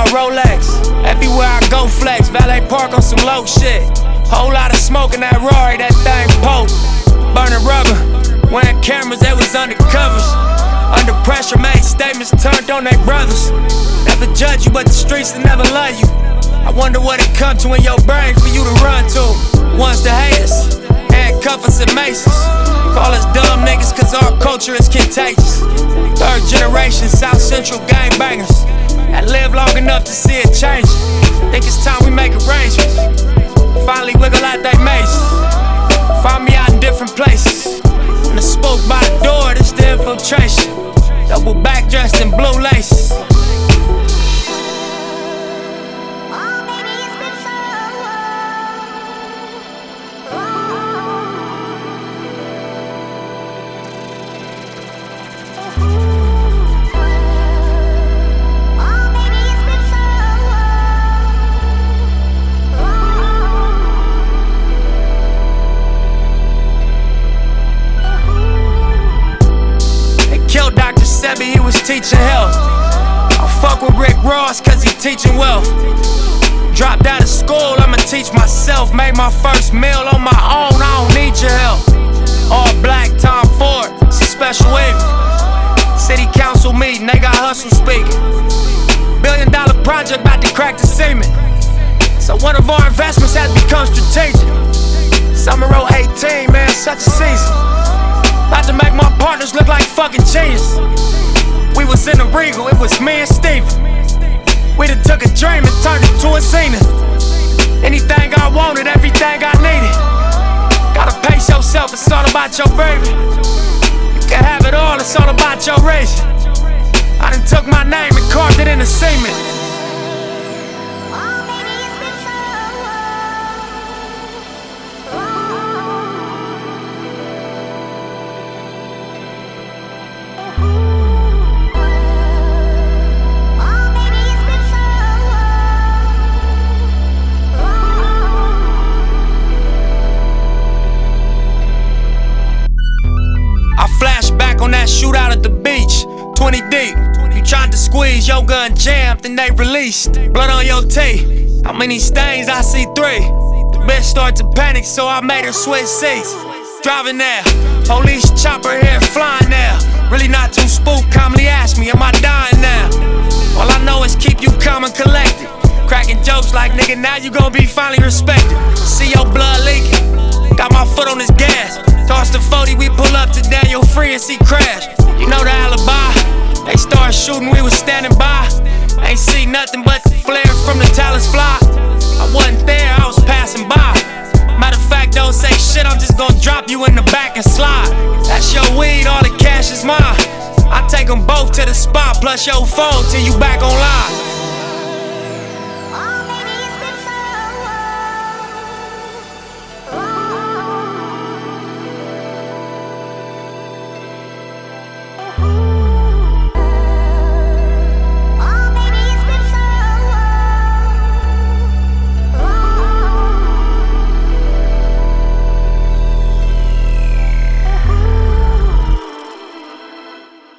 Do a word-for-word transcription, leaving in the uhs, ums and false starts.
Rolex. Everywhere I go flex, valet park on some low shit. Whole lot of smoke in that Rory, that thing potent. Burning rubber, wearing cameras, they was undercovers. Under pressure, made statements, turned on their brothers. Never judge you, but the streets will never love you. I wonder what it come to in your brain for you to run to. Ones to hate us, handcuff us and maces. Call us dumb niggas cause our culture is contagious. Third generation South Central gangbangers that live long enough to see it change. Think it's time we make arrangements. Finally wiggle out they mazes. Find me out in different places. When the spoke by the door, this the infiltration. Double back dressed in blue laces. He was teaching health. I fuck with Rick Ross cause he teaching wealth. Dropped out of school, I'ma teach myself. Made my first meal on my own, I don't need your help. All black, Tom Ford, it's a special evening. City council meeting, they got hustle speaking. Billion dollar project about to crack the cement. So one of our investments has become strategic. Summer oh eighteen, man, such a season. About to make my partners look like fucking genius. We was in the Regal, it was me and Steven. We done took a dream and turned it to a scene. Anything I wanted, everything I needed. Gotta pace yourself, it's all about your baby. You can have it all, it's all about your raising. I done took my name and carved it in the cement. Shootout at the beach, twenty deep. You tried to squeeze, your gun jammed, then they released. Blood on your teeth, how many stains? I see three. The bitch started to panic, so I made her switch seats. Driving there, police chopper here flying there. Really not too spooked, calmly ask me, am I dying now? All I know is keep you calm and collected. Cracking jokes like, nigga, now you gon' be finally respected. See your blood leaking, got my foot on this gas. Toss the forty, we pull up to Daniel Free and see crash. You know the alibi. They started shooting, we was standing by. Ain't see nothing but the flare from the talents fly. I wasn't there, I was passing by. Matter of fact, don't say shit, I'm just gonna drop you in the back and slide. That's your weed, all the cash is mine. I take them both to the spot, plus your phone till you back online.